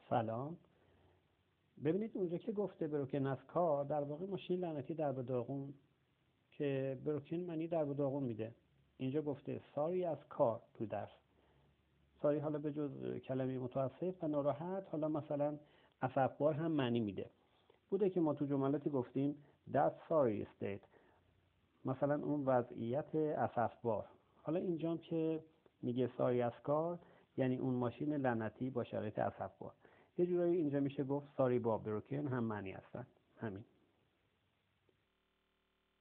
سلام. ببینید اونجا که گفته بروکن از کار، در واقع ماشین لعنتی در به داغون، که بروکن معنی در به داغون میده. اینجا گفته ساری از کار تو درس. ساری حالا به جز کلمه متاسف و ناراحت، حالا مثلا اسفبار هم معنی میده. بوده که ما تو جملاتی گفتیم that sorry state، مثلا اون وضعیت اسفبار. حالا اینجا که میگه ساری از کار، یعنی اون ماشین لعنتی با شرایط اسفبار. یه جورایی اینجا میشه گفت ساری با بروکن هم معنی هستن. همین.